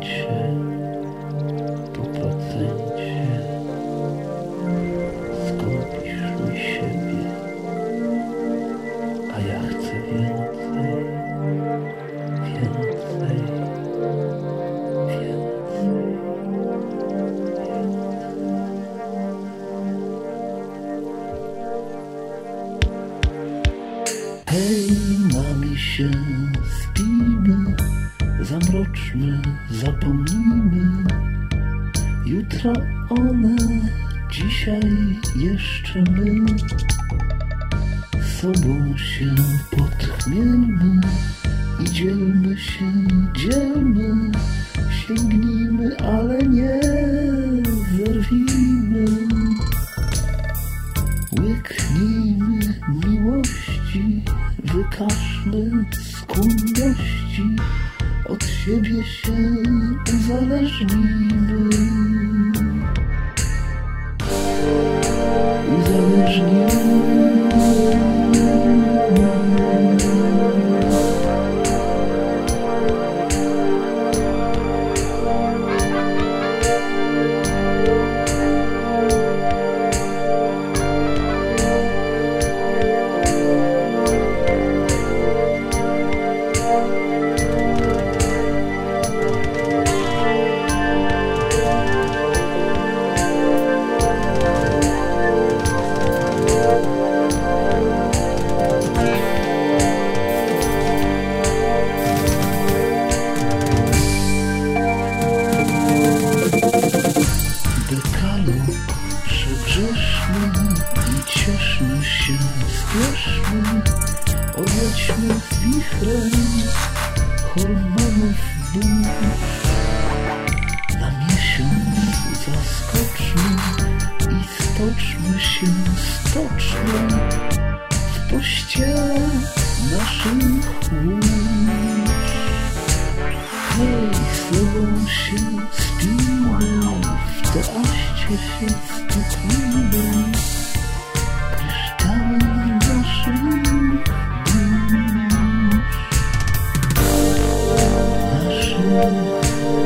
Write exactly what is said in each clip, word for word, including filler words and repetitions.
procencie, po procencie skąpisz mi siebie, a ja chcę więcej, więcej, więcej, więcej. Hej, nami się spijmy, zamroczmy, zapomnijmy. Jutro one, dzisiaj jeszcze my. Sobą się podchmielmy i dzielmy się, dzielmy. Sięgnijmy, ale nie zerwijmy. Łyknijmy miłości, wykażmy skłonności, od siebie się uzależnijmy. Uzależnijmy. Przegrzeszmy i cieszmy się, spieszmy, odlećmy wichrem hormonów burz. Na miesiąc zaskoczmy i stoczmy się, stoczmy w pościele naszych łóż. Hej, z tobą się spijmy, w toaście się stuknijmy, kryształem naszych dusz, naszych dusz.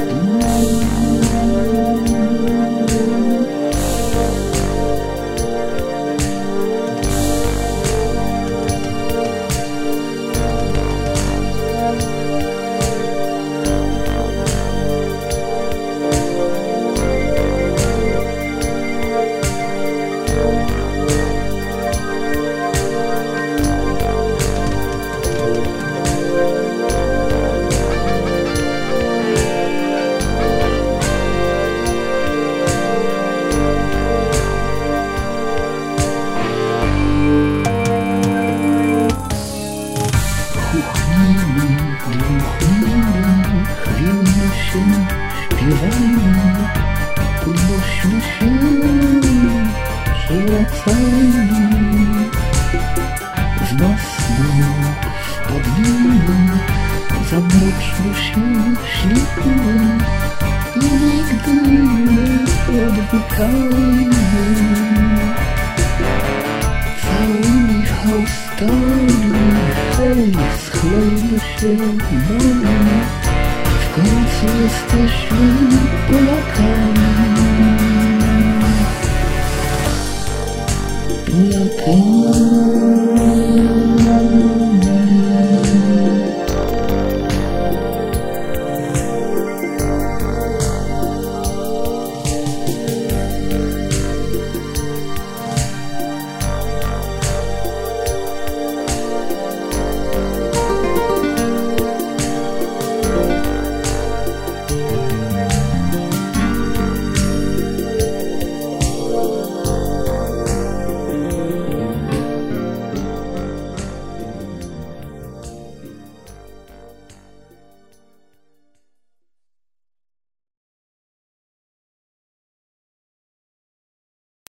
Chuchnijmy, dmuchnijmy, chwilmy się, śpiewajmy, podnośmy się, przewracajmy. Z masną wpadnijmy, zamroczmy się, śnijmy i nigdy nie odwykajmy. Całymi chaustami, hej, schlejmy się nami, w końcu jesteśmy Polakami. Polakami.